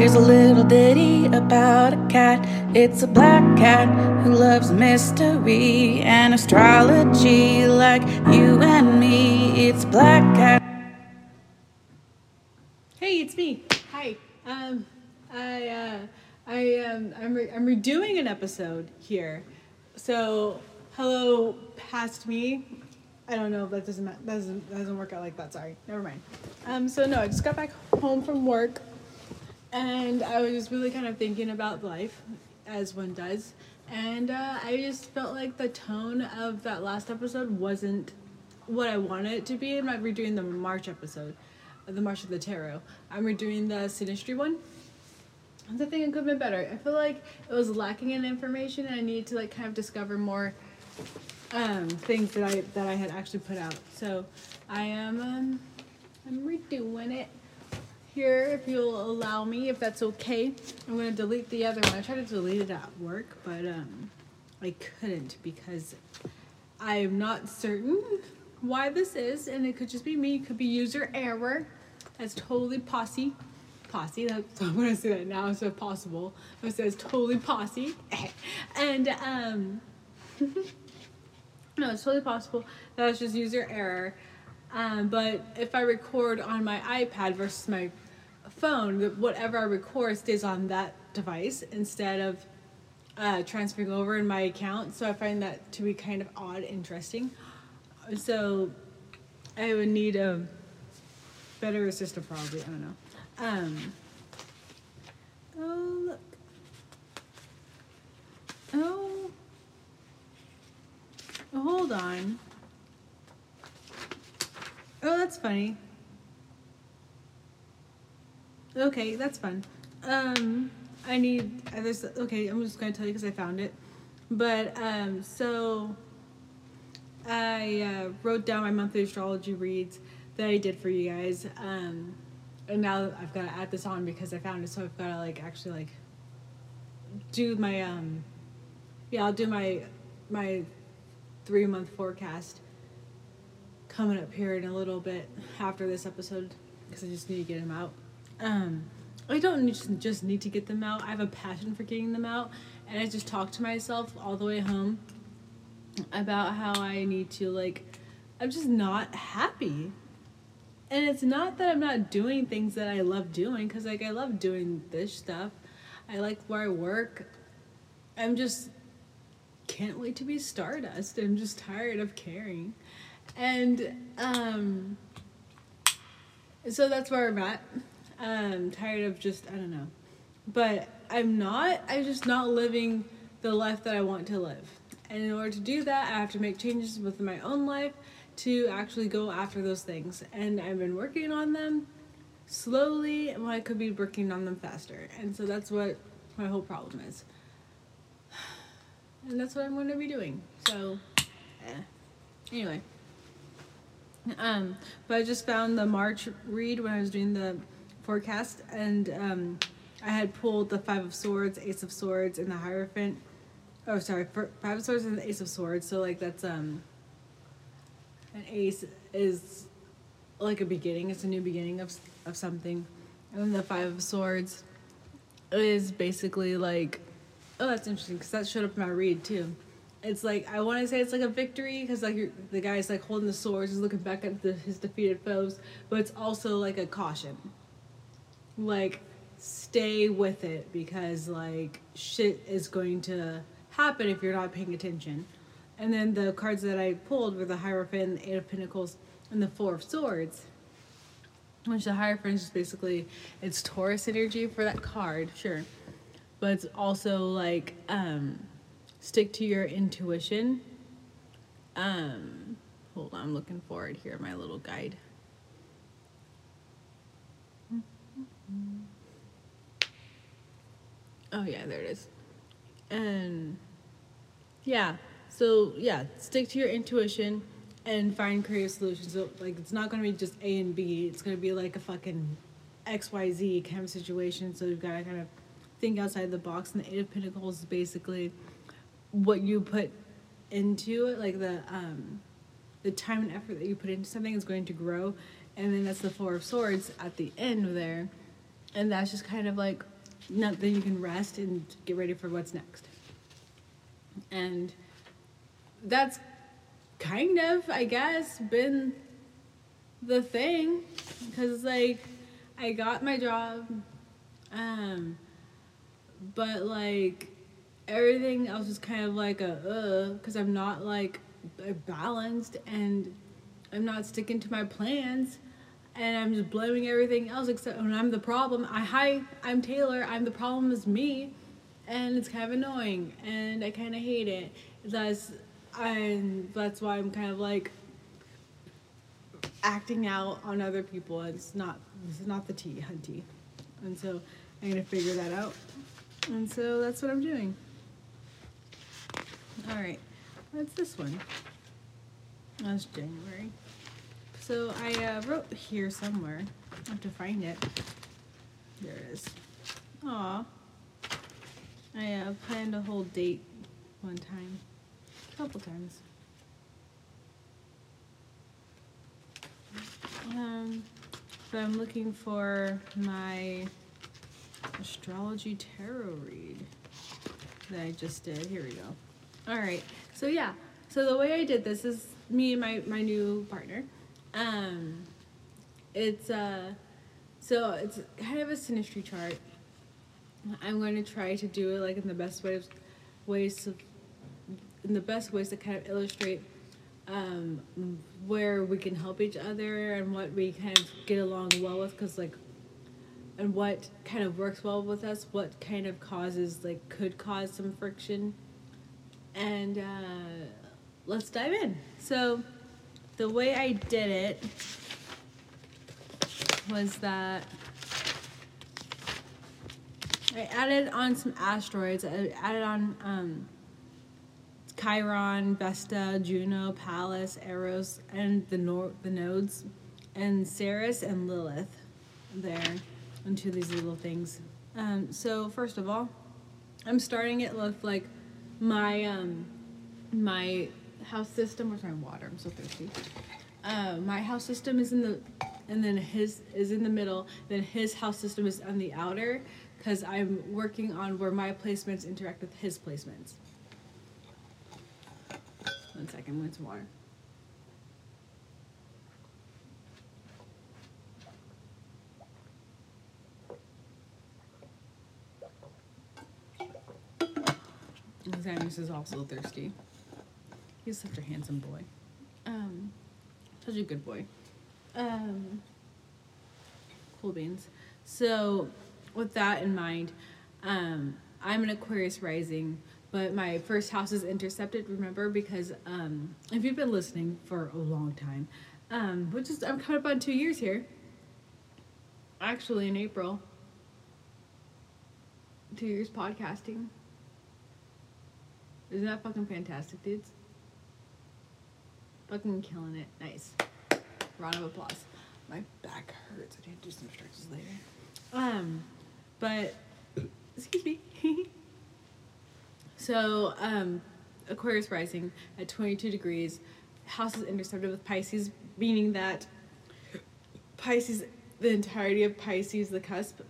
Here's a little ditty about a cat. It's a black cat who loves mystery and astrology like you and me. It's Black Cat. Hey, it's me. Hi. I'm redoing an episode here. So, hello, past me. I don't know if that doesn't work out like that. Sorry, never mind. So no, I just got back home from work, and I was just really kind of thinking about life, as one does, and I just felt like the tone of that last episode wasn't what I wanted it to be. I'm not redoing the March episode, the March of the Tarot. I'm redoing the Sinistry one. I think it could have been better. I feel like it was lacking in information, and I needed to like kind of discover more things that I had actually put out. So I'm redoing it here, if you'll allow me, if that's okay. I'm gonna delete the other one. I tried to delete it at work, but I couldn't because I am not certain why this is, and it could just be me. It could be user error. That's totally posse. That's, I'm gonna say that now instead of possible. I'm gonna say it's totally posse. And no, it's totally possible that it's just user error. But if I record on my iPad versus my phone, whatever I record stays on that device instead of transferring over in my account. So I find that to be kind of odd, interesting. So I would need a better assistant probably. I don't know. Oh, look. Oh, hold on. Oh, that's funny. Okay, that's fun. Okay, I'm just gonna tell you because I found it. But, so I wrote down my monthly astrology reads that I did for you guys. And now I've got to add this on because I found it, so I've got to like actually like do my I'll do my 3-month forecast coming up here in a little bit after this episode because I just need to get them out. I don't just need to get them out. I have a passion for getting them out, and I just talk to myself all the way home about how I need to like. I'm just not happy. And it's not that I'm not doing things that I love doing, because, like, I love doing this stuff. I like where I work. I'm just can't wait to be Stardust. I'm just tired of caring. And, so that's where I'm at. I'm tired of just, I don't know. But I'm just not living the life that I want to live. And in order to do that, I have to make changes within my own life to actually go after those things. And I've been working on them slowly, and I could be working on them faster. And so that's what my whole problem is. And that's what I'm going to be doing. So, anyway. But I just found the March read when I was doing the forecast, and I had pulled the 5 of Swords, Ace of Swords, and the Hierophant. Oh, sorry, 5 of Swords and the Ace of Swords. So, like, that's, an ace is like a beginning. It's a new beginning of something. And then the 5 of Swords is basically like, oh, that's interesting because that showed up in my read too. It's like, I want to say it's like a victory because like the guy's like holding the swords, he's looking back at his defeated foes, but it's also like a caution. Like, stay with it because like shit is going to happen if you're not paying attention. And then the cards that I pulled were the Hierophant, the 8 of Pentacles, and the 4 of Swords. Which the Hierophant is basically, it's Taurus energy for that card, sure. But it's also like, stick to your intuition. Hold on, I'm looking for it here, my little guide. Oh yeah, there it is. And yeah. So, yeah, stick to your intuition and find creative solutions. So, like, it's not going to be just A and B. It's going to be, like, a fucking XYZ kind of situation. So, you've got to kind of think outside the box. And the 8 of Pentacles is basically what you put into it. Like, the time and effort that you put into something is going to grow. And then that's the 4 of Swords at the end there. And that's just kind of, like, then you can rest and get ready for what's next. And that's kind of, I guess, been the thing, because like I got my job, but like everything else is kind of like because I'm not like balanced, and I'm not sticking to my plans, and I'm just blaming everything else except when I'm the problem. I'm Taylor. I'm the problem is me, and it's kind of annoying, and I kind of hate it. That's why I'm kind of like acting out on other people. This is not the tea, hunty, and so I'm gonna figure that out, and so that's what I'm doing. All right, what's this one? That's January. So I wrote here somewhere. I have to find it. There it is. Aw. I planned a whole date one time. A couple times. So I'm looking for my astrology tarot read that I just did. Here we go. All right. So yeah. So the way I did this is me and my new partner. It's kind of a synastry chart. I'm going to try to do it like in the best ways to kind of illustrate where we can help each other and what we kind of get along well with, and what kind of works well with us, what kind of could cause some friction, and let's dive in. So the way I did it was that I added on some asteroids. I added on Chiron, Vesta, Juno, Pallas, Eros, and the nodes, and Ceres and Lilith there into these little things. So first of all, I'm starting it with like my my house system. Where's my water? I'm so thirsty. My house system is and then his is in the middle. Then his house system is on the outer, because I'm working on where my placements interact with his placements. 1 second, I'm going to some water. Xanus is also thirsty. He's such a handsome boy. Such a good boy. Cool beans. So, with that in mind, I'm an Aquarius rising, but my first house is intercepted, remember, because if you've been listening for a long time, I'm coming up on 2 years here. Actually, in April. 2 years podcasting. Isn't that fucking fantastic, dudes? Fucking killing it. Nice. Round of applause. My back hurts. I need to do some stretches later. But excuse me. So, Aquarius rising at 22 degrees. House is intercepted with Pisces, meaning that Pisces, the entirety of Pisces, the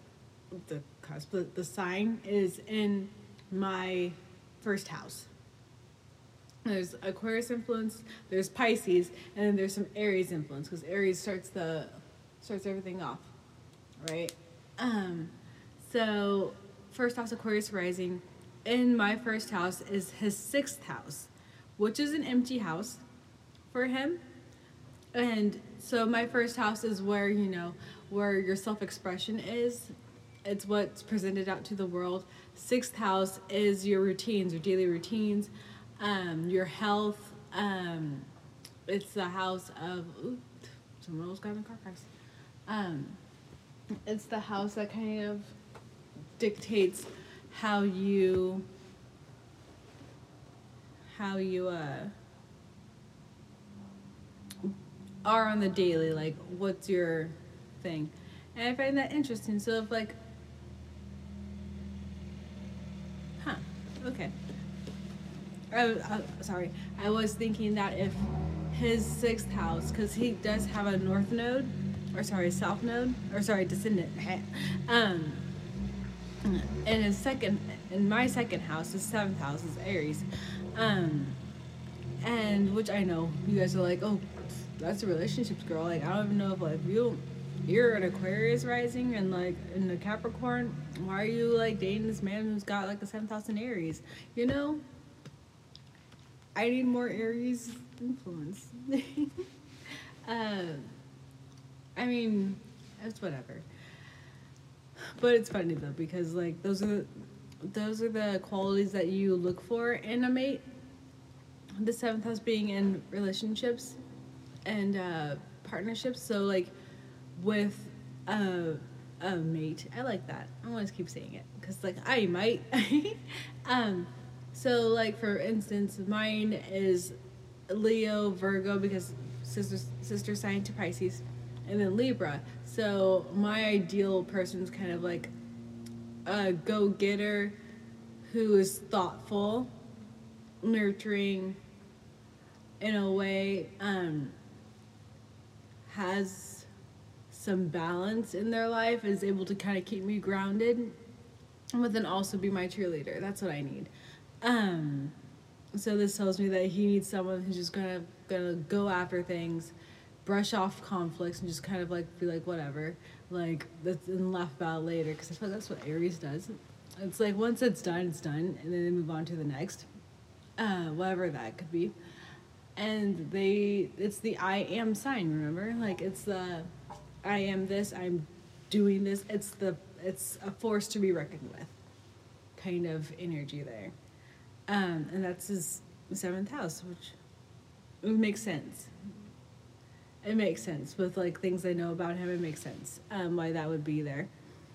sign is in my first house. There's Aquarius influence, there's Pisces, and then there's some Aries influence, because Aries starts everything off, right? So first house, Aquarius rising. In my first house is his sixth house, which is an empty house for him. And so my first house is where, where your self-expression is. It's what's presented out to the world. Sixth house is your routines, your daily routines, your health. It's the house of, someone almost got in a car crash. It's the house that kind of dictates how you are on the daily, like what's your thing. And I find that interesting. So if okay. Sorry, I was thinking that if his sixth house, because he does have a south node, descendant. in my second house, the seventh house is Aries, and which I know you guys are like, oh, that's a relationships girl. Like, I don't even know if like you're an Aquarius rising and like in the Capricorn. Why are you like dating this man who's got like the seventh house in Aries? You know, I need more Aries influence. I mean, it's whatever. But it's funny though, because like those are the qualities that you look for in a mate. The seventh house being in relationships and partnerships. So like with a mate, I like that. I always keep saying it because like I might. So like for instance, mine is Leo, Virgo, because sister sign to Pisces, and then Libra. So my ideal person is kind of like a go-getter who is thoughtful, nurturing in a way, has some balance in their life, is able to kind of keep me grounded, but then also be my cheerleader. That's what I need. So this tells me that he needs someone who's just gonna go after things, brush off conflicts, and just kind of like be like whatever, like that's and laugh about it later. Because I feel like that's what Aries does. It's like once it's done, and then they move on to the next, whatever that could be. And it's the I am sign. Remember, like it's the I am this. I'm doing this. It's a force to be reckoned with, kind of energy there. And that's his seventh house, which would make sense. It makes sense with like things I know about him. It makes sense why that would be there.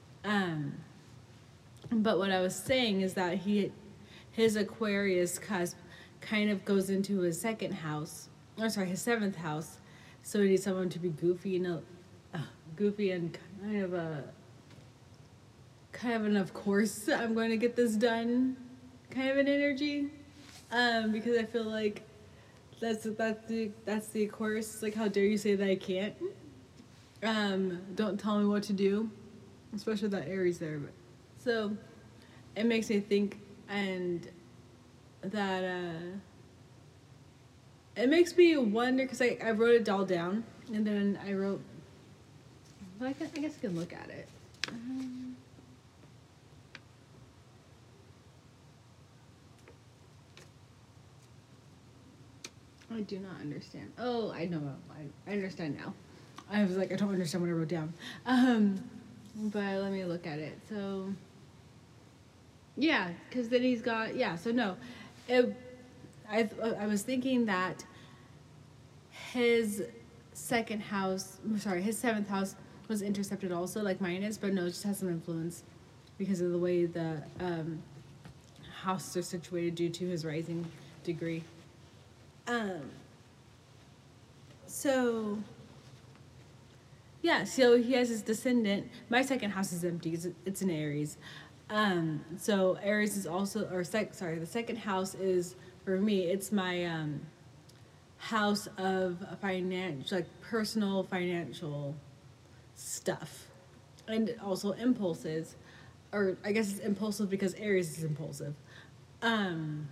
But what I was saying is that his Aquarius cusp kind of goes into his second house, his seventh house. So he needs someone to be goofy and kind of an of course I'm going to get this done kind of an energy, because I feel like that's the Aquarius. It's like, how dare you say that I can't? Don't tell me what to do, especially that Aries there. But so it makes me think, and that it makes me wonder, because I wrote it all down, and then I wrote, well, I guess I can look at it. I do not understand. Oh, I know. I understand now. I was like, I don't understand what I wrote down. But let me look at it. So, yeah, because then he's got, yeah, so no. I was thinking that his seventh house was intercepted also, like mine is, but no, it just has some influence because of the way the houses are situated due to his rising degree. So yeah, so he has his descendant. My second house is empty. It's an Aries. So Aries is also, the second house is, for me, it's my house of financial, like personal financial stuff, and also impulses, or I guess it's impulsive because Aries is impulsive, and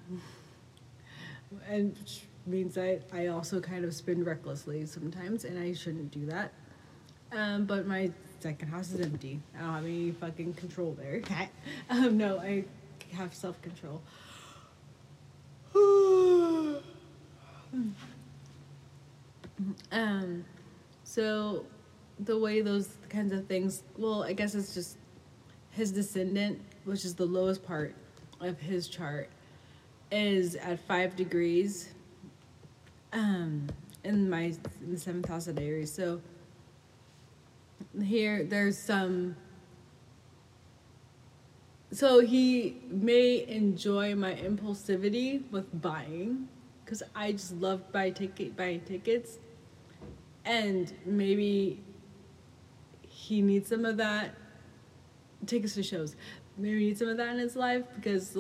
which means I also kind of spend recklessly sometimes, and I shouldn't do that. But my second house is empty. I don't have any fucking control there. No, I have self-control. So the way those kinds of things, well, I guess it's just his descendant, which is the lowest part of his chart, is at 5 degrees in the 7th house of Aries. So here there's some, so he may enjoy my impulsivity with buying, because I just love buying tickets, and maybe he needs some of that, tickets to shows, maybe he needs some of that in his life, because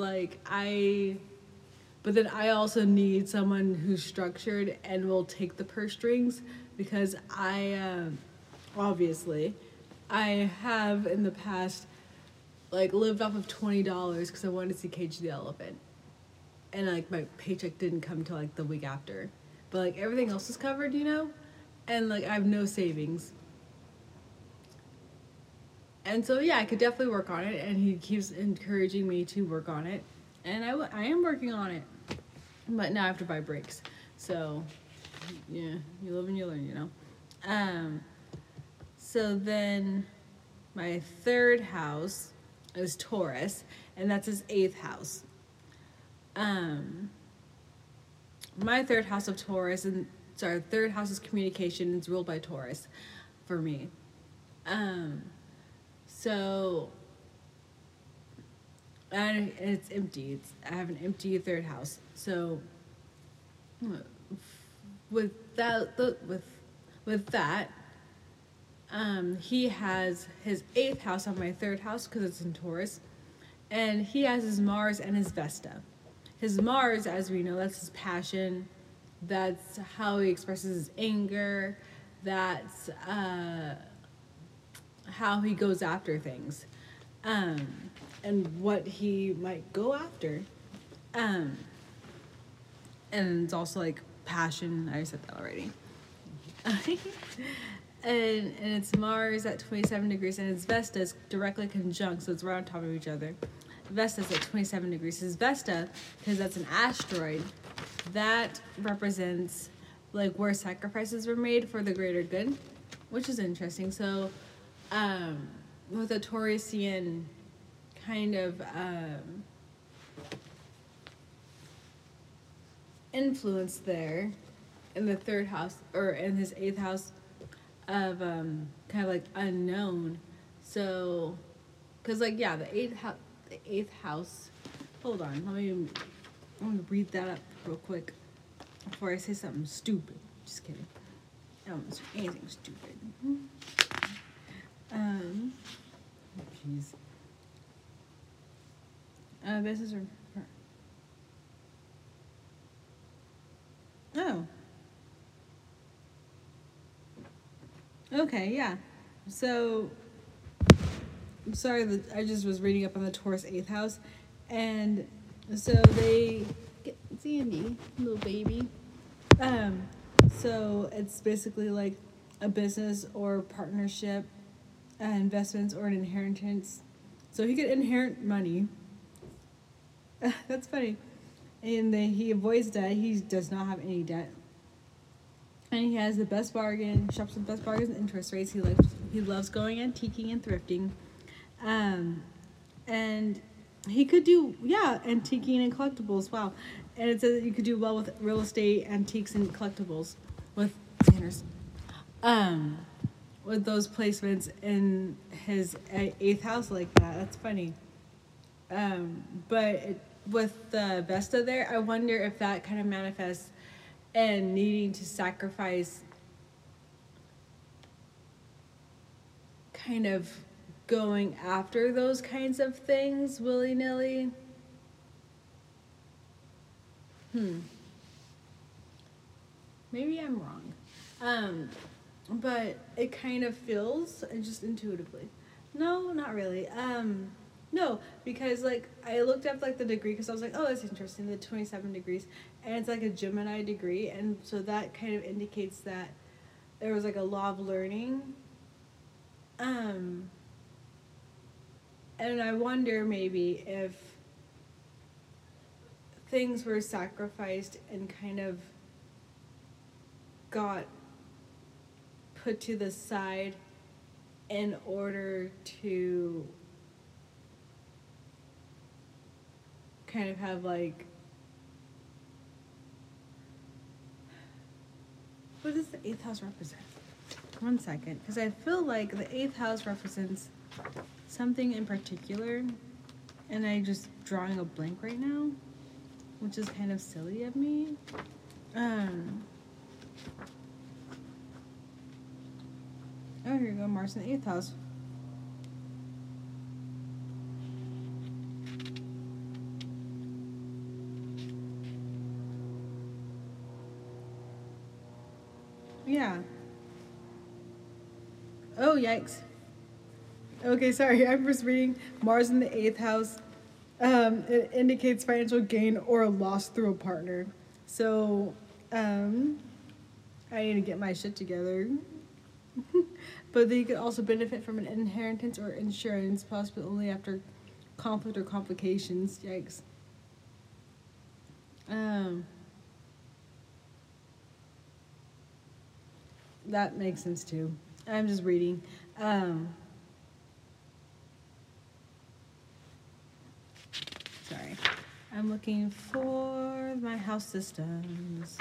but then I also need someone who's structured and will take the purse strings, because obviously I have in the past like lived off of $20 because I wanted to see Cage the Elephant, and like my paycheck didn't come till like the week after, but like everything else was covered, you know, and like I have no savings. And so yeah, I could definitely work on it, and he keeps encouraging me to work on it, and I am working on it, but now I have to buy brakes. So yeah, you live and you learn, you know. So then my third house is Taurus, and that's his 8th house. My third house of Taurus, third house is communication. It's ruled by Taurus for me. So, and it's empty. I have an empty third house. So, with that, he has his 8th house on my third house because it's in Taurus, and he has his Mars and his Vesta. His Mars, as we know, that's his passion. That's how he expresses his anger. That's how he goes after things, and what he might go after. And it's also like passion. I said that already. and it's Mars at 27 degrees, and its Vesta is directly conjunct, so it's right on top of each other. Vesta's at 27 degrees. His Vesta, because that's an asteroid, that represents like where sacrifices were made for the greater good, which is interesting. So with a Taurusian kind of influence there in the third house, or in his 8th house of kind of like unknown. So because like yeah, the 8th house, hold on, I'm gonna read that up real quick before I say something stupid. Just kidding. I don't say anything stupid. Jeez. This is oh. Okay, yeah. So, I'm sorry that I just was reading up on the Taurus 8th house, and so they get Sandy, little baby. So it's basically like a business or partnership, investments or an inheritance. So he could inherit money. That's funny. And then he avoids debt. He does not have any debt. And he has the best bargain, shops with best bargains and interest rates. He loves going antiquing and thrifting. And he could do, antiquing and collectibles. Wow. And it says that you could do well with real estate, antiques, and collectibles with Sanders. With those placements in his 8th house like that. That's funny. With the Vesta there, I wonder if that kind of manifests and needing to sacrifice, kind of going after those kinds of things willy-nilly. Maybe I'm wrong. But it kind of feels, just intuitively. No, not really. No, because like I looked up like the degree because I was like, oh, that's interesting, the 27 degrees, and it's like a Gemini degree, and so that kind of indicates that there was like a law of learning. And I wonder maybe if things were sacrificed and kind of got put to the side in order to kind of have like, what does the 8th house represent? 1 second, because I feel like the 8th house represents something in particular, and I'm just drawing a blank right now, which is kind of silly of me. Oh, here you go, Mars in the 8th house. Yeah. Oh, yikes. Okay, sorry. I'm just reading Mars in the 8th house. It indicates financial gain or loss through a partner. So, I need to get my shit together. But then you could also benefit from an inheritance or insurance, possibly only after conflict or complications. Yikes. That makes sense too. I'm just reading. Sorry. I'm looking for my house systems.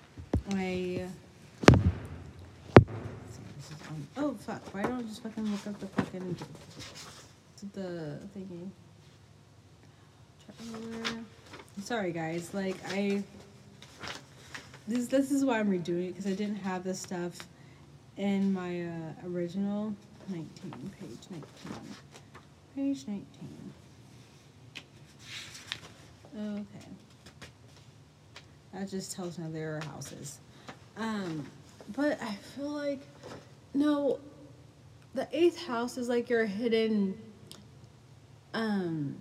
Oh, fuck. Why don't I just fucking look up the fucking... the thingy? Sorry, guys. Like, This is why I'm redoing it, because I didn't have this stuff in my original 19, page 19. Page 19. Okay. That just tells me there are houses. But I feel like, no, the 8th house is like your hidden, and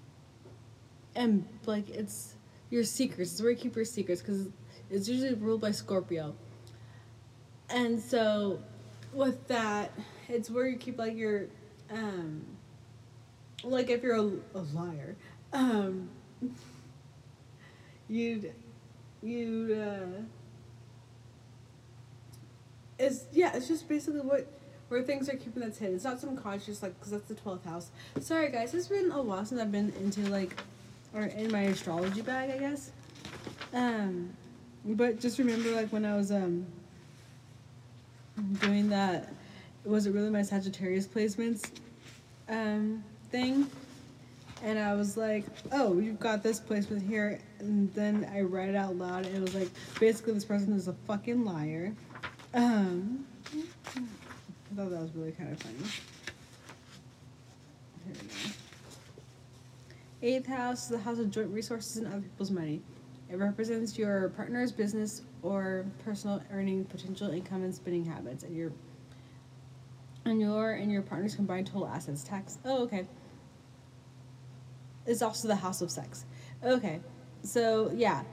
like it's your secrets. It's where you keep your secrets, because it's usually ruled by Scorpio. And so with that, it's where you keep like your, like if you're a liar, it's just basically where things are keeping that's hidden. It's not subconscious, like, because that's the 12th house. Sorry guys, it's been a while since I've been into like, or in my astrology bag, I guess. But just remember, like, when I was doing that, was it really my Sagittarius placements thing? And I was like, oh, you've got this placement here. And then I read it out loud, and it was like, basically, this person is a fucking liar. I thought that was really kind of funny. Here we go. 8th house is the house of joint resources and other people's money. It represents your partner's business or personal earning potential, income, and spending habits, and your partner's combined total assets. Tax. Oh, okay. It's also the house of sex. Okay, so yeah,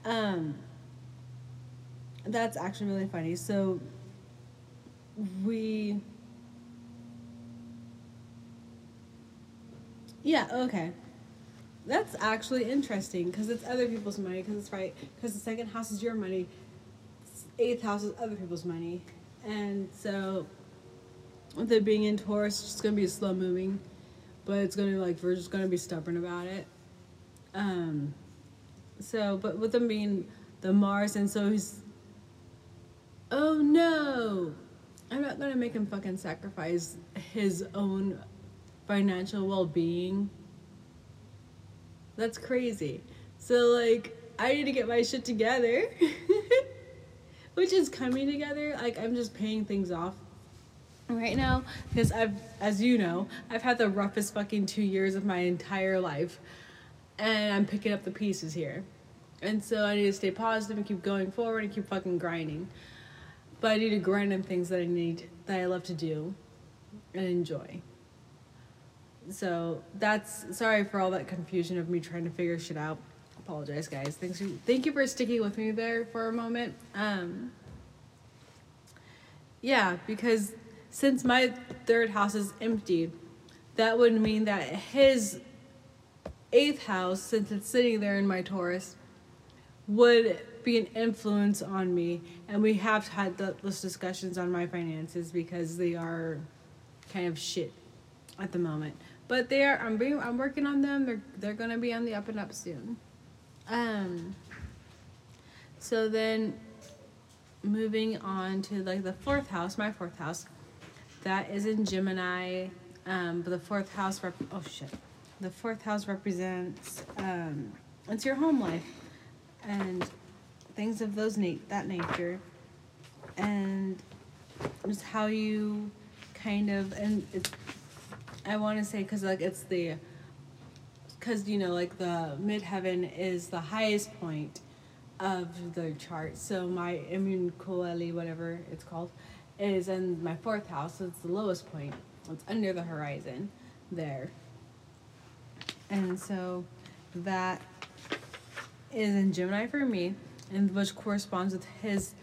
that's actually really funny. So okay. That's actually interesting, because it's other people's money, because it's right, because the 2nd house is your money, 8th house is other people's money. And so with it being in Taurus, it's just going to be slow moving, but it's going to, like, we're just going to be stubborn about it. So, but with them being the Mars, and so he's, oh no, I'm not going to make him fucking sacrifice his own financial well-being. That's crazy. So, like, I need to get my shit together. Which is coming together. Like, I'm just paying things off right now, because as you know, I've had the roughest fucking 2 years of my entire life, and I'm picking up the pieces here. And so I need to stay positive and keep going forward and keep fucking grinding. But I need to grind on things that I love to do and enjoy. So that's, sorry for all that confusion of me trying to figure shit out. Apologize, guys. Thank you for sticking with me there for a moment. Yeah, because since my 3rd house is empty, that would mean that his 8th house, since it's sitting there in my Taurus, would be an influence on me. And we have had those discussions on my finances, because they are kind of shit at the moment. But they are. I'm working on them. They're gonna be on the up and up soon. So then, moving on to like the 4th house, my 4th house, that is in Gemini. But the 4th house. The 4th house represents it's your home life and things of that nature, and just how you kind of, and it's, I want to say, because like because you know, like the midheaven is the highest point of the chart. So my immune coeli, whatever it's called, is in my 4th house. So it's the lowest point. what's under the horizon there. And so that is in Gemini for me, and which corresponds with his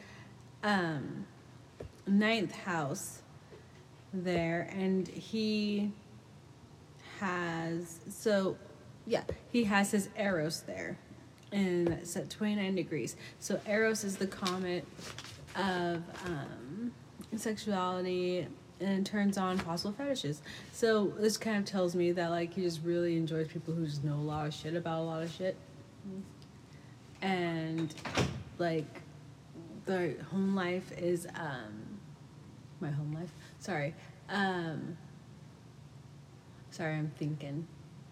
ninth house there. And he has, he has his Eros there, and it's at 29 degrees. So Eros is the comet of sexuality, and turns on possible fetishes. So this kind of tells me that like he just really enjoys people who just know a lot of shit about a lot of shit. And like the home life is my home life. Sorry, I'm thinking.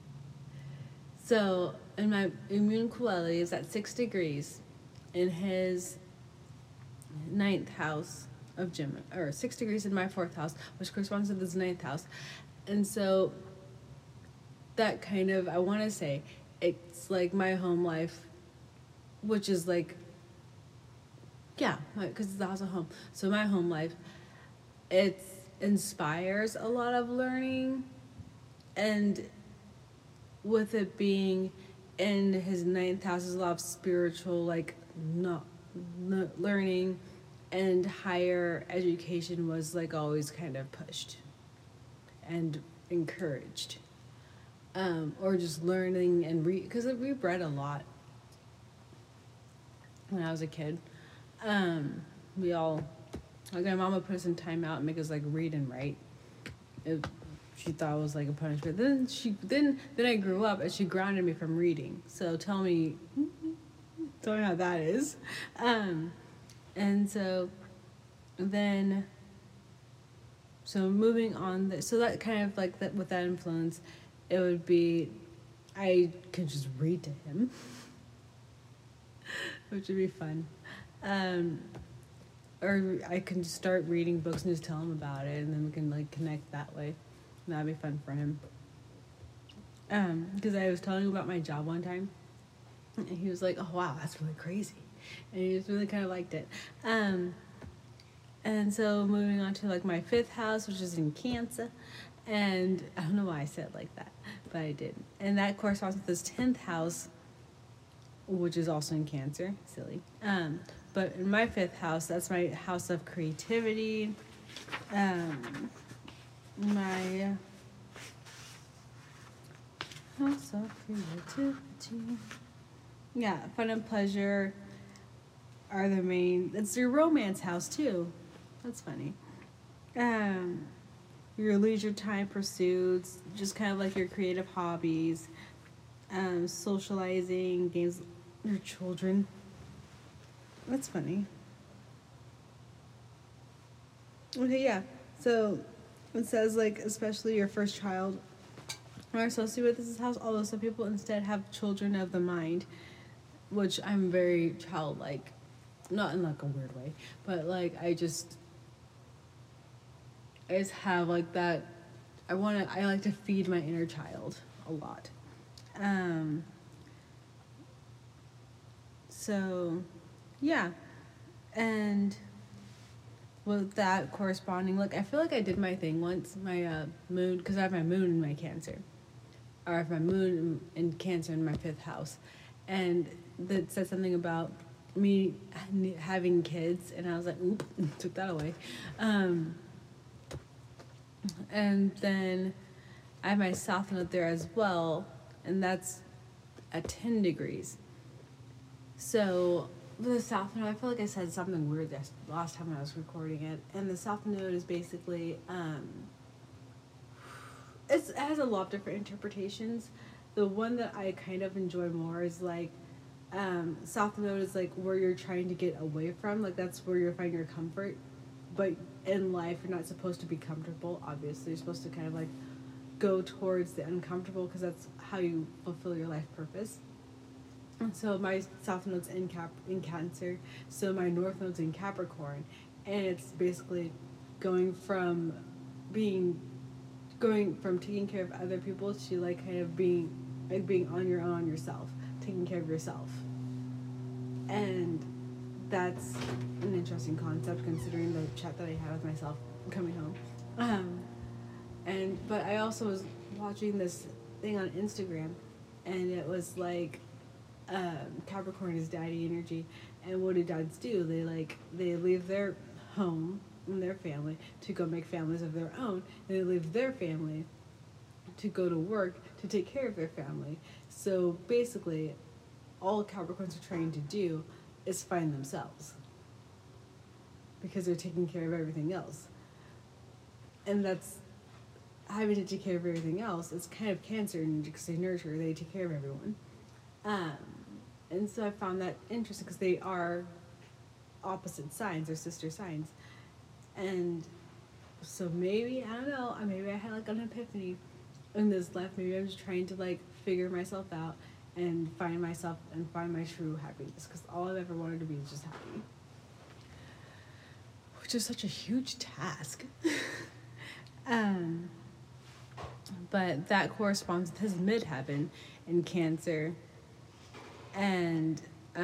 So in my immune quality is at 6 degrees in his ninth house of Gemini, or 6 degrees in my fourth house, which corresponds to this ninth house. And so that kind of, I want to say it's like my home life, which is like, yeah, because it's the house of home. So my home life, it inspires a lot of learning, and with it being in his ninth house is a lot of spiritual, like, not learning, and higher education was like always kind of pushed and encouraged, or just learning and because we read a lot when I was a kid. We all, like, my mama put us in timeout and make us like read and write. She thought it was like a punishment. Then I grew up and she grounded me from reading. So tell me how that is. And so then, so moving on, so that kind of like that, with that influence, it would be, I could just read to him, which would be fun. Or I can just start reading books and just tell him about it, and then we can like connect that way. And that'd be fun for him. Because I was telling him about my job one time, and he was like, "Oh wow, that's really crazy," and he just really kind of liked it. And so moving on to like my fifth house, which is in Cancer, and I don't know why I said it like that, but I did. And that corresponds with this 10th house, which is also in Cancer. Silly. But in my fifth house, that's my house of creativity. My house of creativity. Yeah, fun and pleasure are the main. It's your romance house too. That's funny. Your leisure time pursuits, just kind of like your creative hobbies, socializing, games, your children. That's funny. Okay, yeah. So it says like especially your first child are associated with this house, although some people instead have children of the mind, which I'm very childlike. Not in like a weird way, but like I just have like that. I like to feed my inner child a lot. So yeah, and with that corresponding, like I feel like I did my thing once. My moon, because I have my moon in my Cancer, or I have my moon in Cancer in my fifth house, and that said something about me having kids, and I was like, oop, took that away. And then I have my south node there as well, and that's at 10 degrees. So with the south node, I feel like I said something weird this last time I was recording it, and the south node is basically it has a lot of different interpretations. The one that I kind of enjoy more is like south node is like where you're trying to get away from, like that's where you find your comfort, but in life you're not supposed to be comfortable. Obviously you're supposed to kind of like go towards the uncomfortable, because that's how you fulfill your life purpose. And so my south node's in Cancer, so my north node's in Capricorn, and it's basically going from taking care of other people to like kind of being on your own, yourself, taking care of yourself. And that's an interesting concept considering the chat that I had with myself coming home. But I also was watching this thing on Instagram, and it was like Capricorn is daddy energy, and what do dads do? They leave their home and their family to go make families of their own, and they leave their family to go to work to take care of their family. So basically, all Capricorns are trying to do is find themselves because they're taking care of everything else. And that's having to take care of everything else. It's kind of Cancer because they nurture, they take care of everyone. And so I found that interesting because they are opposite signs or sister signs. And so maybe, I don't know, maybe I had like an epiphany in this life. Maybe I'm just trying to like figure myself out and find myself and find my true happiness, because all I've ever wanted to be is just happy, which is such a huge task. But that corresponds with his midheaven in Cancer, and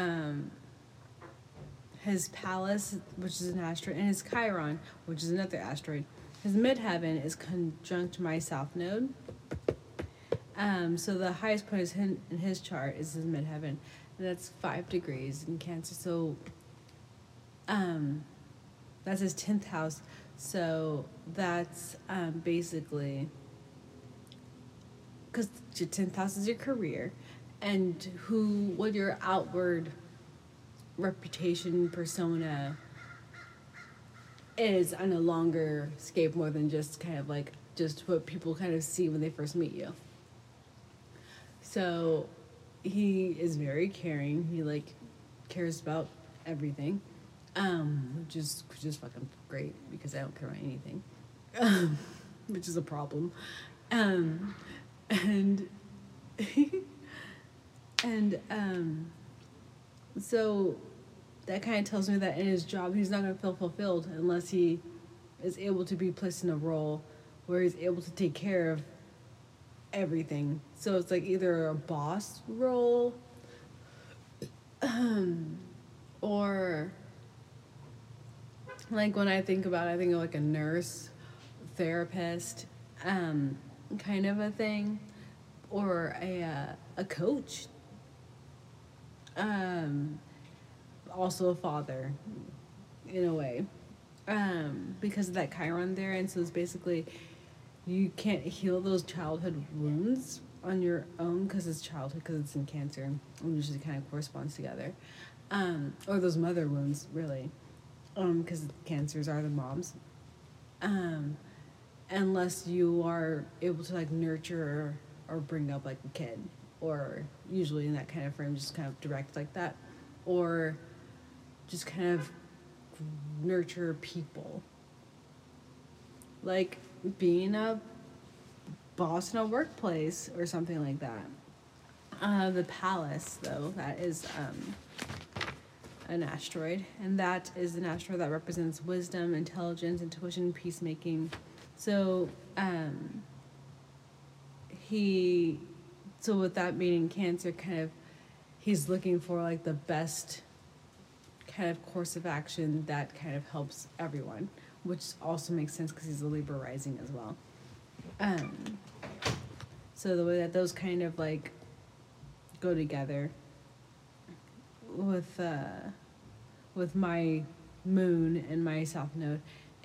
his Pallas, which is an asteroid, and his Chiron, which is another asteroid. His midheaven is conjunct my south node. So the highest point is in his chart is his midheaven, and that's 5 degrees in Cancer. So that's his 10th house. So that's basically, because your 10th house is your career, and what your outward reputation, persona is on a longer scape, more than just kind of like just what people kind of see when they first meet you. So he is very caring. He like cares about everything, which is fucking great because I don't care about anything, which is a problem. And so that kind of tells me that in his job he's not going to feel fulfilled unless he is able to be placed in a role where he's able to take care of everything. So it's like either a boss role, or like when I think of like a nurse, therapist, kind of a thing, or a coach, also a father in a way, because of that Chiron there. And so it's basically, you can't heal those childhood wounds on your own because it's childhood, because it's in Cancer, and usually kind of corresponds together, or those mother wounds really, because Cancers are the moms, unless you are able to like nurture or bring up like a kid, or usually in that kind of frame just kind of direct like that, or just kind of nurture people, like being a boss in a workplace or something like that. The Pallas, though, that is an asteroid, and that is an asteroid that represents wisdom, intelligence, intuition, peacemaking. So with that being Cancer, kind of he's looking for like the best kind of course of action that kind of helps everyone, which also makes sense because he's a Libra rising as well. So the way that those kind of like go together with my moon and my south node,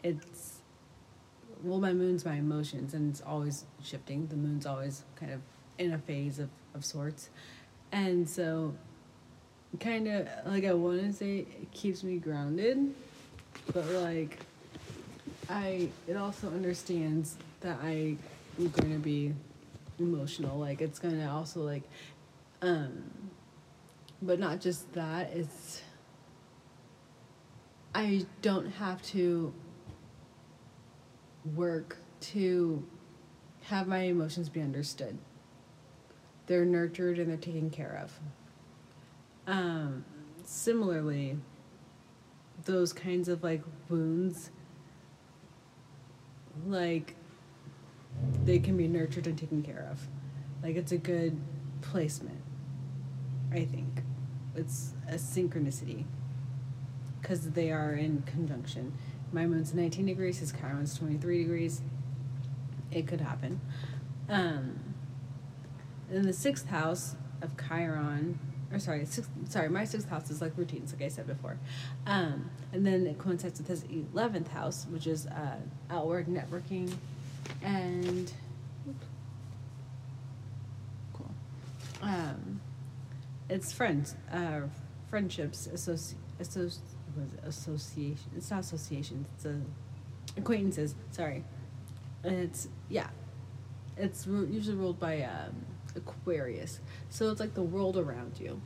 my moon's my emotions, and it's always shifting. The moon's always kind of in a phase of sorts, and so kind of like I want to say it keeps me grounded, but like it also understands that I am going to be emotional. Like it's going to also like, but not just that. It's, I don't have to work to have my emotions be understood. They're nurtured and they're taken care of. Similarly, those kinds of like wounds, like they can be nurtured and taken care of. Like it's a good placement, I think. It's a synchronicity because they are in conjunction. My moon's 19 degrees, his Chiron's 23 degrees. it could happen. In the sixth house of Chiron, my sixth house is like routines, like I said before. And then it coincides with his 11th house, which is outward networking and cool. It's friendships, association. It's not association. It's acquaintances. Sorry, and it's usually ruled by Aquarius, so it's like the world around you,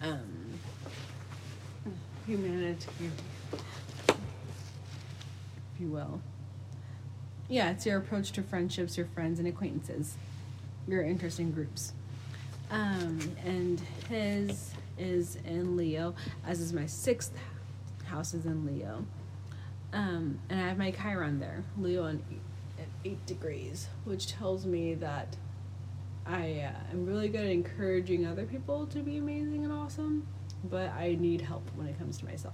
humanity, if you will. Yeah, it's your approach to friendships, your friends and acquaintances, your interesting groups. And his is in Leo, as is my sixth house is in Leo. And I have my Chiron there, Leo at 8 degrees, which tells me that I am really good at encouraging other people to be amazing and awesome, but I need help when it comes to myself.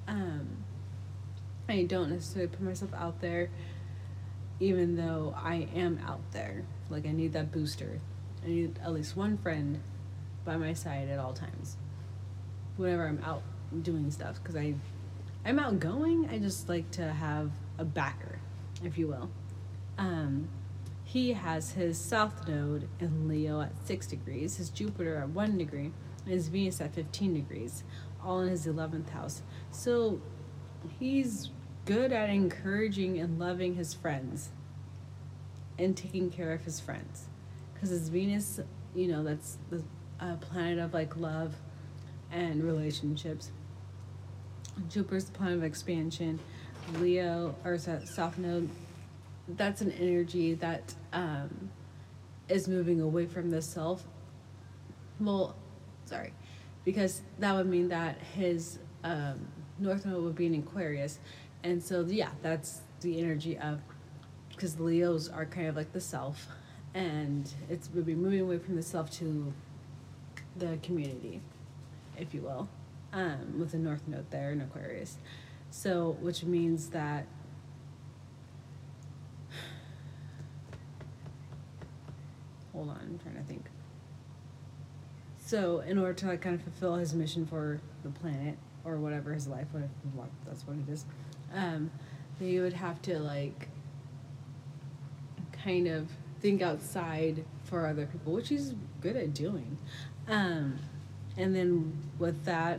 I don't necessarily put myself out there, even though I am out there. Like, I need that booster. I need at least one friend by my side at all times whenever I'm out doing stuff, because I'm outgoing. I just like to have a backer, if you will. He has his south node in Leo at 6 degrees, his Jupiter at 1 degree, and his Venus at 15 degrees, all in his 11th house. So he's good at encouraging and loving his friends and taking care of his friends. Because his Venus, that's the planet of like love and relationships. Jupiter's the planet of expansion. Leo, or South Node, that's an energy that is moving away from the self. Because that would mean that his North Node would be in Aquarius. And so, that's the energy of, because Leos are kind of like the self, and it would be moving away from the self to the community, if you will, with the North Node there in Aquarius. So, which means that hold on, I'm trying to think. So, in order to like kind of fulfill his mission for the planet or whatever his life, that's what it is, you would have to like kind of think outside for other people, which he's good at doing. And then with that,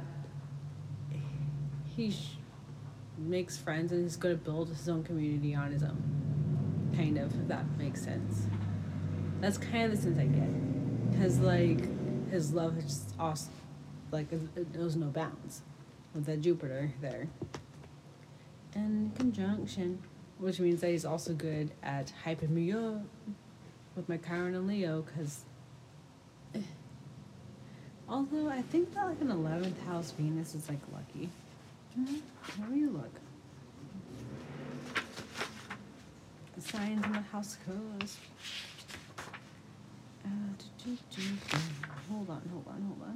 he makes friends, and he's going to build his own community on his own, kind of, if that makes sense. That's kind of the sense I get, because like his love is just awesome, like it knows no bounds with that Jupiter there, and conjunction, which means that he's also good at hyping me up with my Chiron and Leo, because although I think that like an 11th house Venus is like lucky. Where you look? The signs in the house codes. Hold on.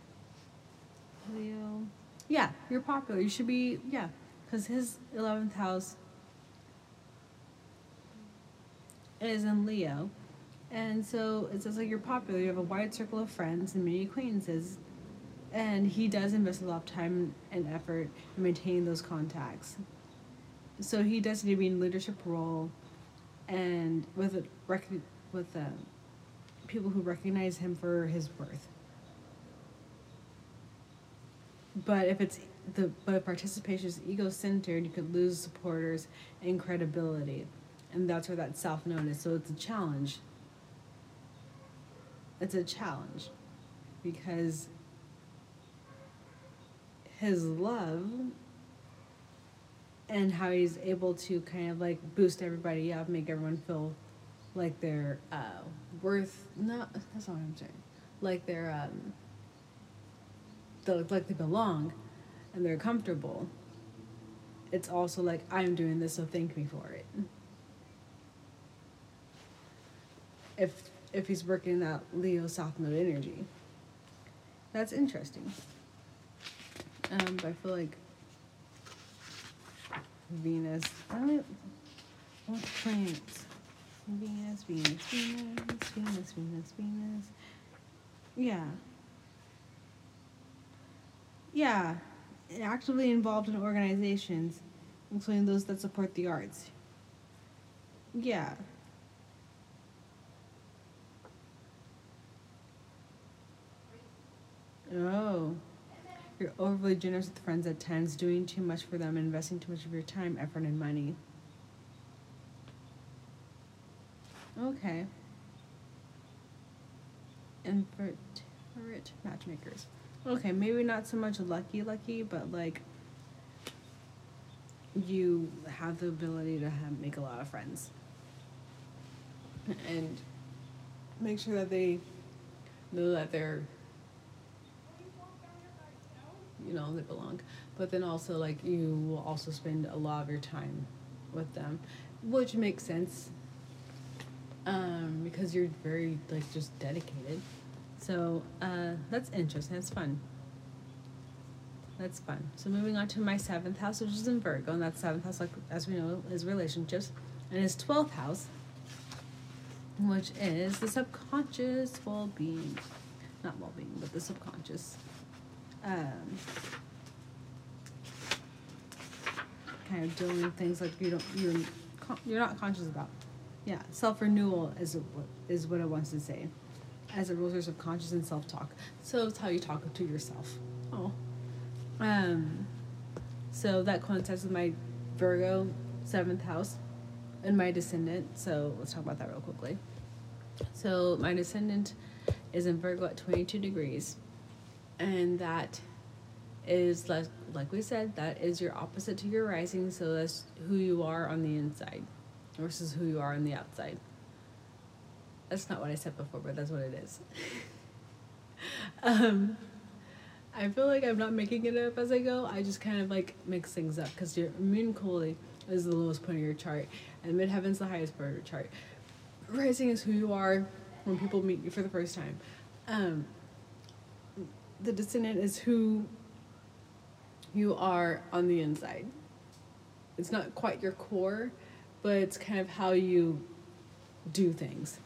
Leo. Yeah, you're popular. You should be, because his 11th house is in Leo. And so it says like you're popular, you have a wide circle of friends and many acquaintances. And he does invest a lot of time and effort in maintaining those contacts. So he does need to be in a leadership role, and with people who recognize him for his worth. But if participation is ego-centered, you could lose supporters and credibility, and that's where that South Node is. So it's a challenge. It's a challenge because his love and how he's able to kind of like boost everybody up, make everyone feel like they're worth, not, that's not what I'm saying, like they're like they belong and they're comfortable. It's also like, I'm doing this, so thank me for it. If he's working that Leo South Node energy, that's interesting. But I feel like Venus, what planets Venus, Venus, Venus, Venus, Venus, Venus. Yeah. Yeah. Actively involved in organizations, including those that support the arts. Yeah. Oh. You're overly generous with friends at times, doing too much for them, investing too much of your time, effort, and money. Okay. Invertebrate matchmakers. Okay, maybe not so much lucky, but like you have the ability to make a lot of friends. And make sure that they know that they're, they belong. But then also, like, you will also spend a lot of your time with them, which makes sense. Because you're very, like, just dedicated. So, that's interesting. That's fun. That's fun. So moving on to my 7th house, which is in Virgo, and that 7th house, like, as we know, is relationships. And his 12th house, which is the subconscious well-being. Not well-being, but the subconscious. Kind of dealing with things like you're not conscious about. Yeah, self-renewal is what it wants to say. As it rules your subconscious and self-talk. So it's how you talk to yourself. Oh. So that coincides with my Virgo 7th house and my descendant. So let's talk about that real quickly. So my descendant is in Virgo at 22 degrees. And that is, like we said, that is your opposite to your rising. So that's who you are on the inside versus who you are on the outside. That's not what I said before, but that's what it is. I feel like I'm not making it up as I go. I just kind of like mix things up because your moon Koli is the lowest point of your chart and midheaven's the highest part of your chart. Rising is who you are when people meet you for the first time. The descendant is who you are on the inside. It's not quite your core, but it's kind of how you do things.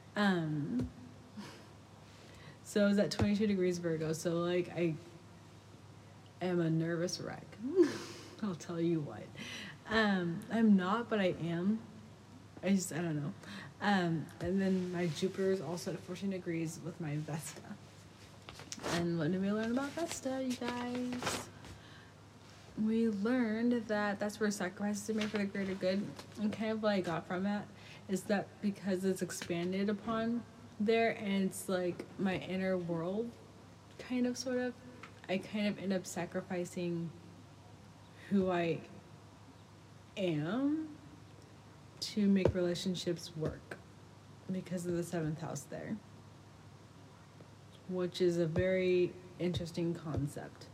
So I was at 22 degrees Virgo, so like I am a nervous wreck. I'll tell you what. I'm not, but I am. I don't know. And then my Jupiter is also at 14 degrees with my Vesta. And what did we learn about Vesta, you guys? We learned that that's where sacrifices are made for the greater good. And kind of what I got from that is that because it's expanded upon there and it's like my inner world, kind of, sort of, I kind of end up sacrificing who I am to make relationships work because of the 7th house there, which is a very interesting concept.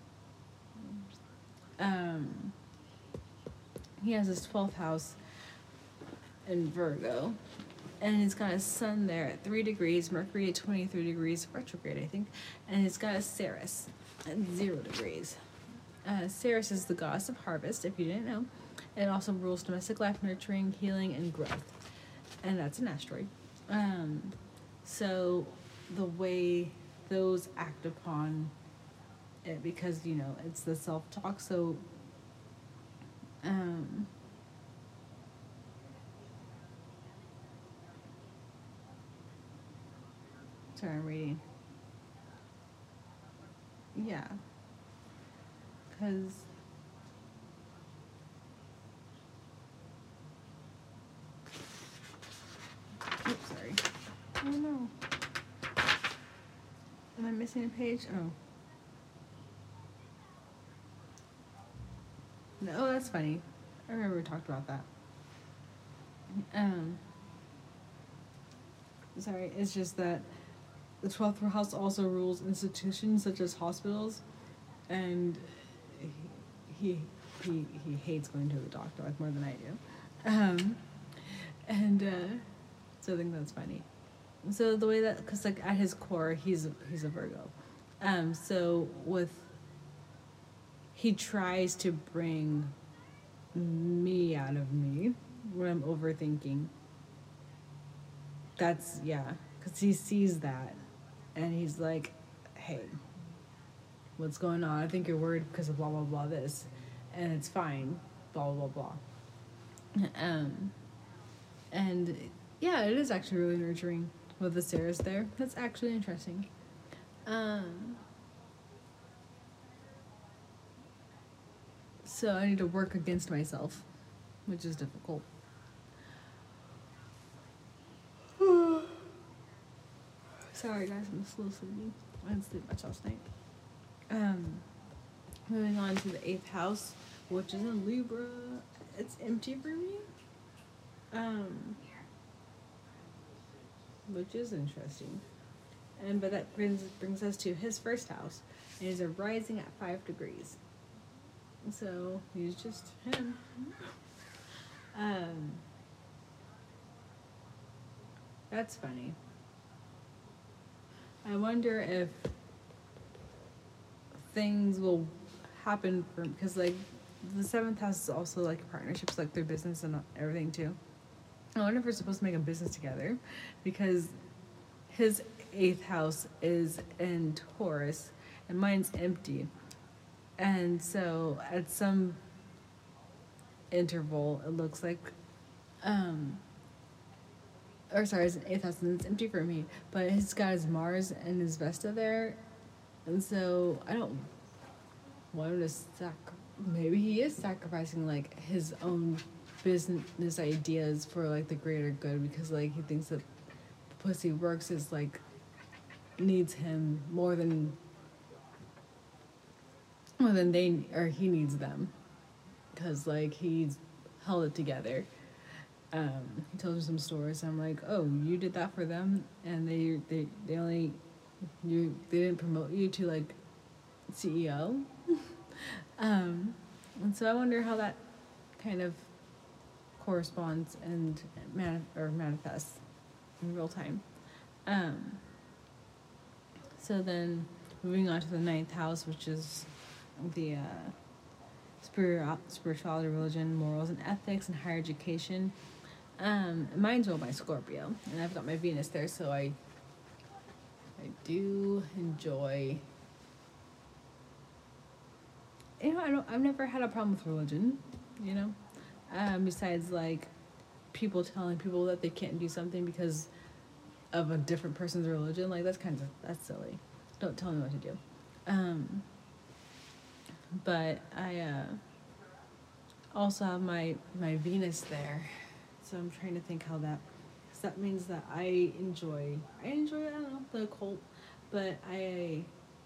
He has his 12th house in Virgo, and he's got a sun there at 3 degrees, Mercury at 23 degrees, retrograde, I think, and he's got a Ceres at 0 degrees. Ceres is the goddess of harvest, if you didn't know. It also rules domestic life, nurturing, healing, and growth. And that's an asteroid. So the way those act upon it, because, it's the self-talk, so sorry, I'm reading. Yeah. Because oops, sorry. Oh no. Am I missing a page? Oh. No, that's funny. I remember we talked about that. Sorry, it's just that the 12th house also rules institutions such as hospitals, and he hates going to the doctor like more than I do. So I think that's funny. So the way that, because like at his core, he's a Virgo. So he tries to bring me out of me when I'm overthinking that's, yeah, because he sees that, and he's like, hey, what's going on? I think you're worried because of blah, blah, blah, this, and it's fine, blah, blah, blah. And yeah, it is actually really nurturing with the Sarahs there. That's actually interesting. So I need to work against myself, which is difficult. Sorry guys, I'm slow sleeping. I didn't sleep much last night. Moving on to the 8th house, which is in Libra. It's empty for me. Which is interesting. But that brings us to his first house. And he's a rising at 5 degrees. So he's just him. That's funny. I wonder if things will happen for, because like the 7th house is also like partnerships, like their business and everything too. I wonder if we're supposed to make a business together, because his 8th house is in Taurus and mine's empty. And so at some interval, it looks like, it's an 8th house and it's empty for me, but he's got his Mars and his Vesta there. And so I don't want him to maybe he is sacrificing like his own business ideas for like the greater good, because like he thinks that Pussy Works is like needs him more than he needs them, because like he's held it together. He told me some stories. I'm like, oh, you did that for them, and they didn't promote you to like CEO. And so I wonder how that kind of corresponds and manifests in real time. So then moving on to the 9th house, which is the spirituality, religion, morals, and ethics, and higher education. Mine's ruled by Scorpio, and I've got my Venus there, so I do enjoy. I've never had a problem with religion, besides like people telling people that they can't do something because of a different person's religion. Like that's silly. Don't tell me what to do. But I also have my Venus there, so I'm trying to think how that, because that means that I enjoy I don't know, the occult, but I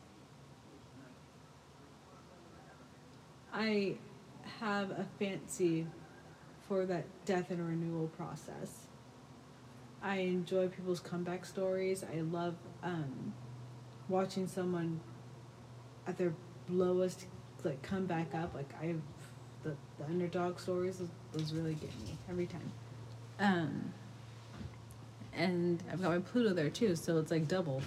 have a fancy for that death and renewal process. I enjoy people's comeback stories. I love watching someone at their lowest like come back up. Like the underdog stories, those really get me every time. And I've got my Pluto there too, so it's like double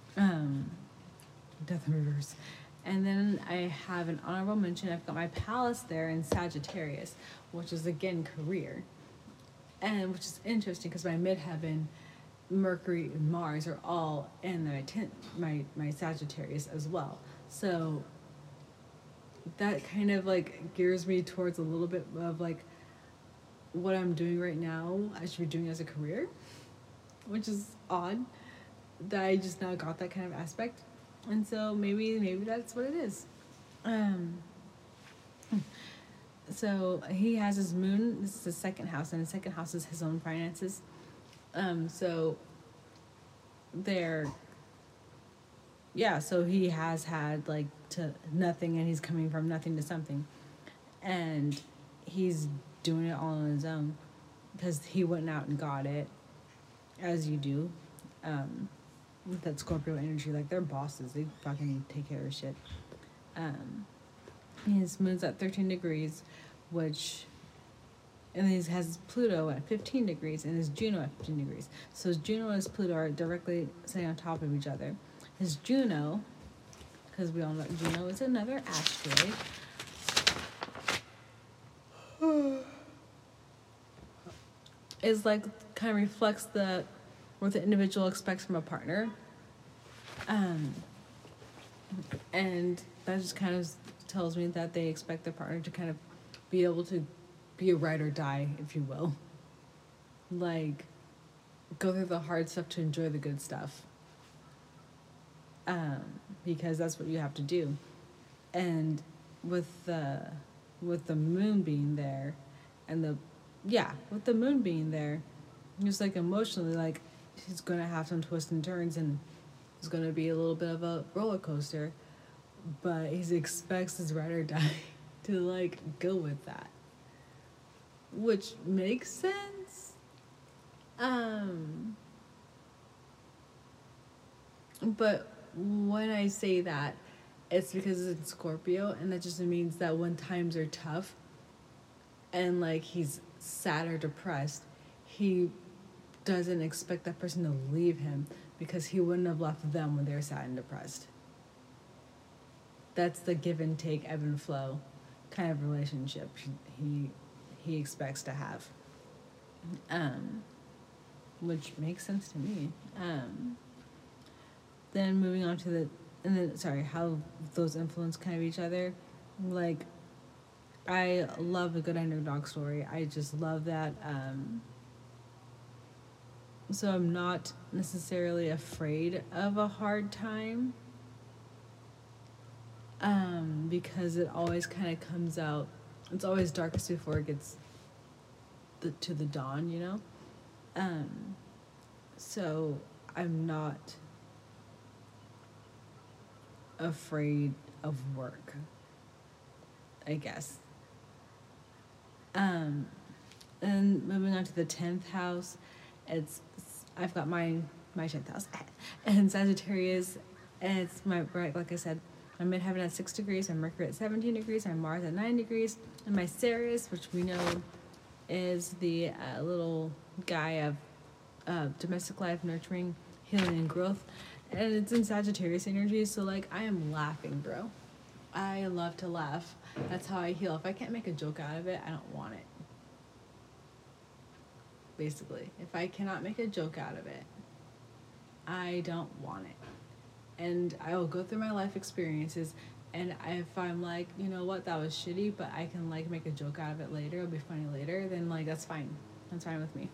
death in reverse. And then I have an honorable mention. I've got my Pallas there in Sagittarius, which is again career, and which is interesting because my midheaven, Mercury and Mars are all in my Sagittarius as well. So that kind of like gears me towards a little bit of like what I'm doing right now I should be doing as a career, which is odd that I just now got that kind of aspect. And so maybe that's what it is. So he has his moon. This is his 2nd house, and his 2nd house is his own finances. So he has had like to nothing, and he's coming from nothing to something, and he's doing it all on his own because he went out and got it, as you do. With that Scorpio energy, like they're bosses, they fucking take care of shit. His moon's at 13 degrees, and then he has Pluto at 15 degrees and his Juno at 15 degrees. So his Juno and his Pluto are directly sitting on top of each other. His Juno, because we all know Juno is another asteroid, is like kind of reflects the what the individual expects from a partner. And that just kind of tells me that they expect their partner to kind of be able to be a ride or die, if you will. Like, go through the hard stuff to enjoy the good stuff. Because that's what you have to do. And with the moon being there, and with the moon being there, just like emotionally, like, he's gonna have some twists and turns, and it's gonna be a little bit of a roller coaster, but he expects his ride or die to like go with that, which makes sense. But when I say that, it's because it's Scorpio, and that just means that when times are tough and like he's sad or depressed, he doesn't expect that person to leave him, because he wouldn't have left them when they were sad and depressed. That's the give and take, ebb and flow kind of relationship he expects to have. Which makes sense to me. Then moving on to how those influence kind of each other. Like, I love a good underdog story. I just love that. So I'm not necessarily afraid of a hard time, because it always kind of comes out. It's always darkest before it gets to the dawn, you know? So I'm not afraid of work, I guess. And moving on to the 10th house, I've got my 10th house and Sagittarius, and it's like I said, my midheaven at 6 degrees, my Mercury at 17 degrees, my Mars at 9 degrees, and my Ceres, which we know is the little guy of domestic life, nurturing, healing, and growth, and it's in Sagittarius energy. So like, I am laughing, bro. I love to laugh. That's how I heal. If I can't make a joke out of it, I don't want it. Basically, if I cannot make a joke out of it, I don't want it. And I will go through my life experiences, and if I'm like, you know what, that was shitty, but I can like make a joke out of it later, it'll be funny later, then like, that's fine. That's fine with me.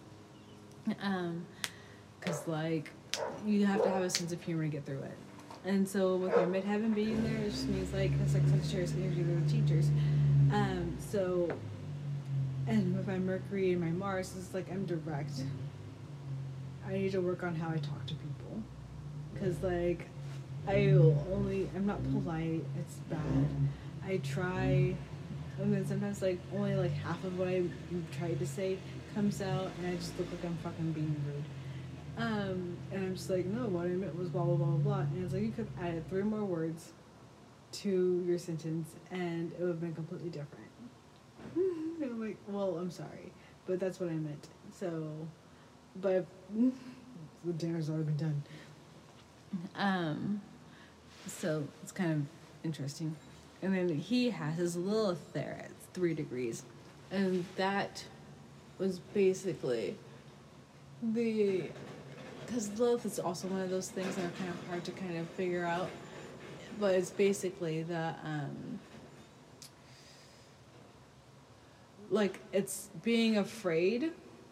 Cause like, you have to have a sense of humor to get through it. And so with my midheaven being there, it just means like, it's like Sagittarius energy, they're the teachers. So, and with my Mercury and my Mars, it's like, I'm direct. I need to work on how I talk to people. Cause like, I'm not polite, it's bad. I try, and then sometimes like, only like half of what I tried to say comes out, and I just look like I'm fucking being rude. And I'm just like, no, what I meant was blah, blah, blah, blah, blah. And it's like, you could add 3 more words to your sentence, and it would have been completely different. And I'm like, well, I'm sorry, but that's what I meant. So, but the dinner's already been done. So it's kind of interesting. And then he has his Lilith there at 3 degrees. And that was basically because Lilith is also one of those things that are kind of hard to kind of figure out. But it's basically like, it's being afraid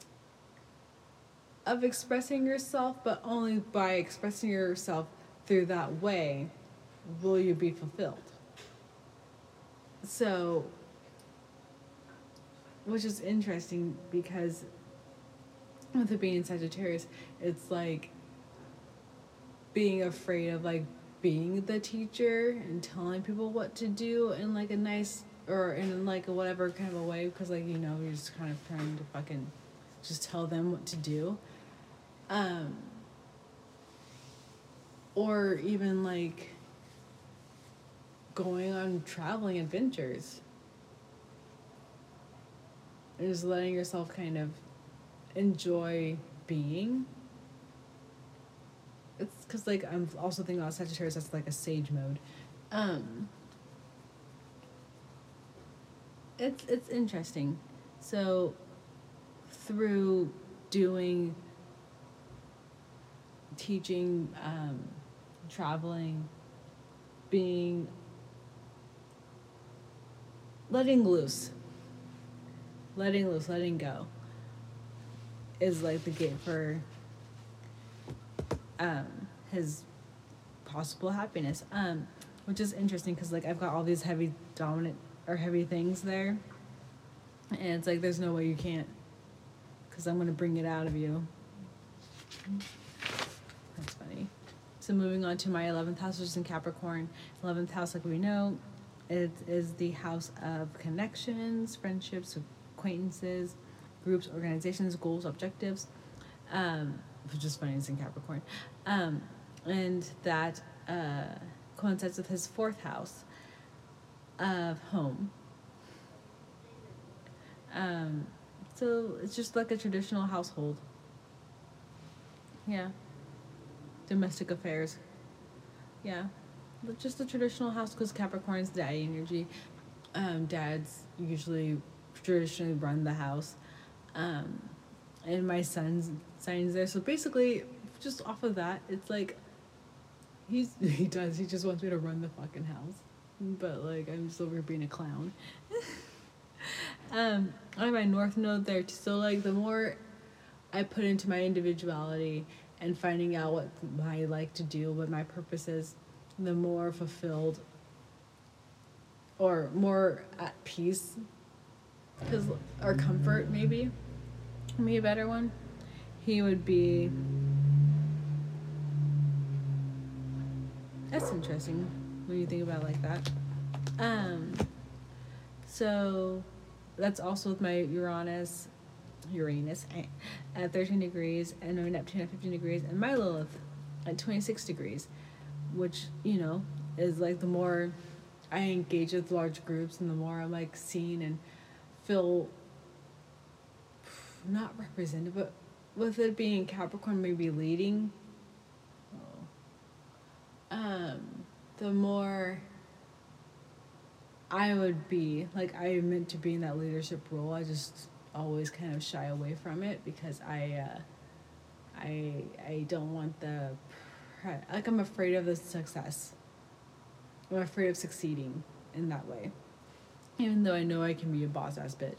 of expressing yourself, but only by expressing yourself through that way will you be fulfilled. So, which is interesting, because with it being Sagittarius, it's like being afraid of like being the teacher and telling people what to do in like a nice, or in like a whatever kind of a way, because like, you know, you're just kind of trying to fucking just tell them what to do. Or even like going on traveling adventures and just letting yourself kind of enjoy being. It's because like, I'm also thinking about Sagittarius, that's like a sage mode. It's interesting. So through doing teaching, traveling, being, letting loose, letting go is like the gate for his possible happiness. Which is interesting because like I've got all these heavy things there, and it's like there's no way you can't, because I'm gonna bring it out of you. That's funny. So moving on to my 11th house, which is in Capricorn. 11th house, like we know, it is the house of connections, friendships, acquaintances, groups, organizations, goals, objectives. Which is funny, it's in Capricorn. And that coincides with his 4th house of home. So it's just like a traditional household. Yeah. Domestic affairs. Yeah. But just a traditional house, because Capricorn's daddy energy. Dads usually traditionally run the house. And my son's sign's there. So basically, just off of that, it's like he just wants me to run the fucking house. But like I'm just over here being a clown. I have my North Node there too. So like the more I put into my individuality and finding out what I like to do, what my purpose is, the more fulfilled or more at peace, or comfort maybe a better one, he would be. That's interesting when you think about it like that. So that's also with my Uranus at 13 degrees, and my Neptune at 15 degrees, and my Lilith at 26 degrees, which, you know, is like the more I engage with large groups and the more I'm like seen and feel not represented, but with it being Capricorn, maybe leading, the more I would be, like, I meant to be in that leadership role. I just always kind of shy away from it because I don't want I'm afraid of the success. I'm afraid of succeeding in that way, even though I know I can be a boss-ass bitch.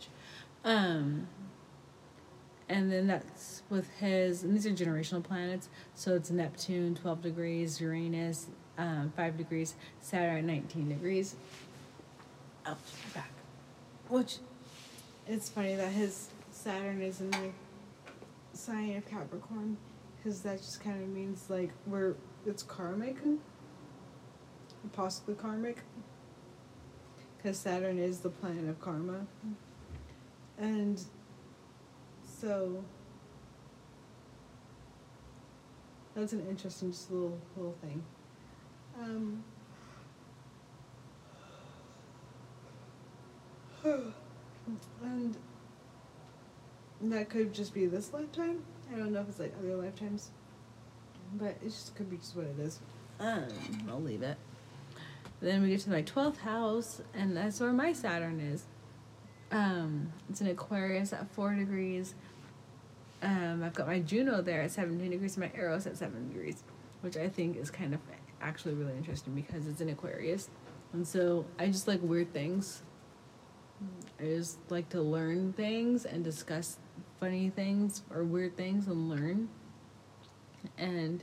And then that's with and these are generational planets, so it's Neptune, 12 degrees, Uranus, 5 degrees, Saturn, 19 degrees. Ouch, my back. Which, it's funny that his Saturn is in the sign of Capricorn, because that just kind of means, like, it's karmic, possibly karmic, because Saturn is the planet of karma. And so that's an interesting just little thing. And that could just be this lifetime. I don't know if it's like other lifetimes, but it just could be just what it is. I'll leave it. Then we get to my 12th house, and that's where my Saturn is. It's an Aquarius at 4 degrees. I've got my Juno there at 17 degrees, and my Eros at 7 degrees, which I think is kind of actually really interesting because it's an Aquarius. And so I just like weird things. I just like to learn things and discuss funny things or weird things and learn. And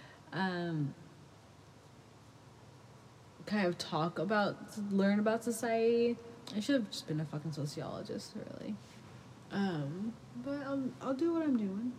kind of learn about society. I should have just been a fucking sociologist, really. But I'll do what I'm doing.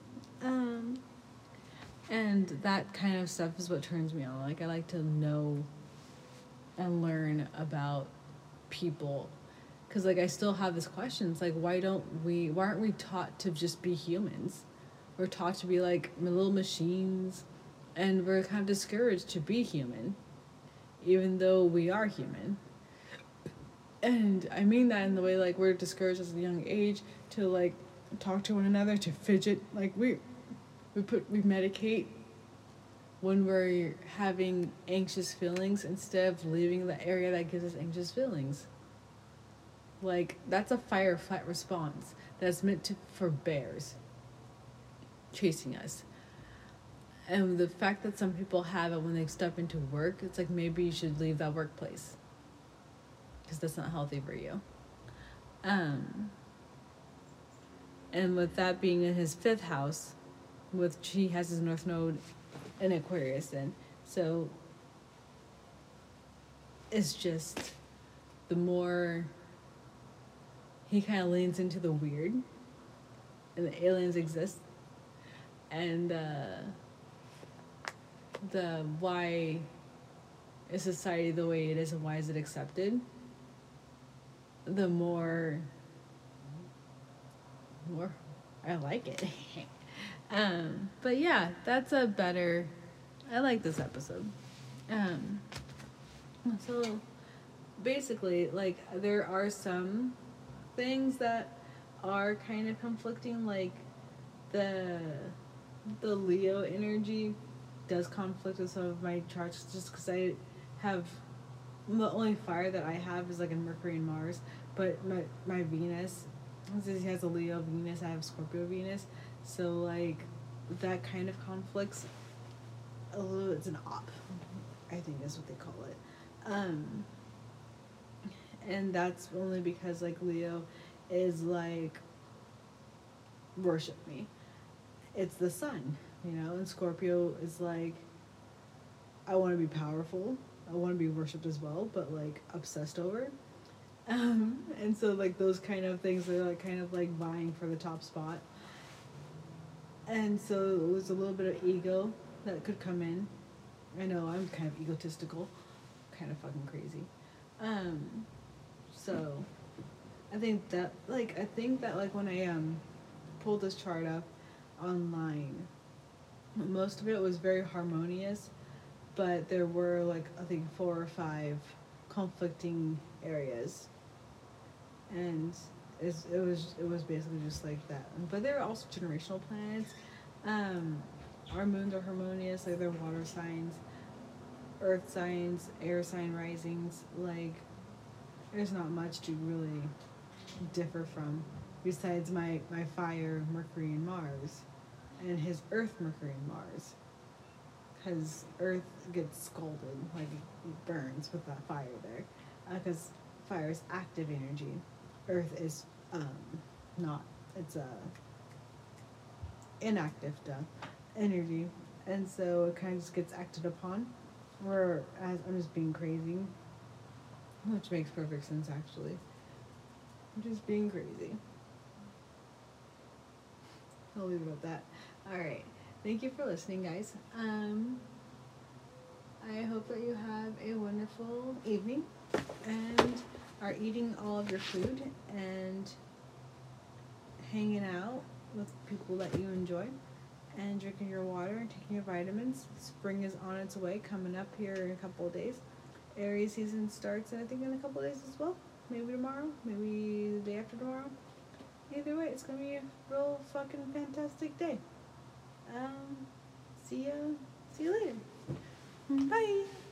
And that kind of stuff is what turns me on. Like, I like to know and learn about people. Because, like, I still have this question. It's like, why aren't we taught to just be humans? We're taught to be, like, little machines. And we're kind of discouraged to be human. Even though we are human. And I mean that in the way, like, we're discouraged as a young age to, like, talk to one another, to fidget. Like, we medicate when we're having anxious feelings instead of leaving the area that gives us anxious feelings. Like, that's a fight or flight response that's meant for bears chasing us. And the fact that some people have it when they step into work, it's like maybe you should leave that workplace because that's not healthy for you. And with that being in his 5th house, he has his North Node in Aquarius then. So it's just the more he kind of leans into the weird and the aliens exist and the why is society the way it is and why is it accepted, the more I like it. But yeah, that's a better, I like this episode. So basically, like, there are some things that are kind of conflicting, like the Leo energy does conflict with some of my charts just because I have, the only fire that I have is like in Mercury and Mars, but my Venus, since he has a Leo Venus, I have Scorpio Venus, so like that kind of conflicts a little. It's an op, I think is what they call it. And that's only because like Leo is like worship me. It's the sun, you know, and Scorpio is like, I want to be powerful. I want to be worshipped as well, but like obsessed over. And so like those kind of things are like kind of like vying for the top spot. And so it was a little bit of ego that could come in. I know I'm kind of egotistical, kind of fucking crazy. So I think that like when I pulled this chart up online, most of it was very harmonious, but there were like I think 4 or 5 conflicting areas, and it was basically just like that. But there are also generational planets. Our moons are harmonious, like they're water signs, earth signs, air sign risings. Like there's not much to really differ from, besides my fire Mercury and Mars, and his Earth Mercury and Mars, because Earth gets scalded, like it burns with that fire there, because fire is active energy, Earth is not, it's inactive energy, and so it kind of just gets acted upon, whereas I'm just being crazy, which makes perfect sense actually. I'm just being crazy. I'll leave it at that. Alright. Thank you for listening, guys. I hope that you have a wonderful evening and are eating all of your food and hanging out with people that you enjoy and drinking your water and taking your vitamins. Spring is on its way, coming up here in a couple of days. Aries season starts, I think, in a couple of days as well. Maybe tomorrow, maybe the day after tomorrow. Either way, it's gonna be a real fucking fantastic day. See you later. Bye.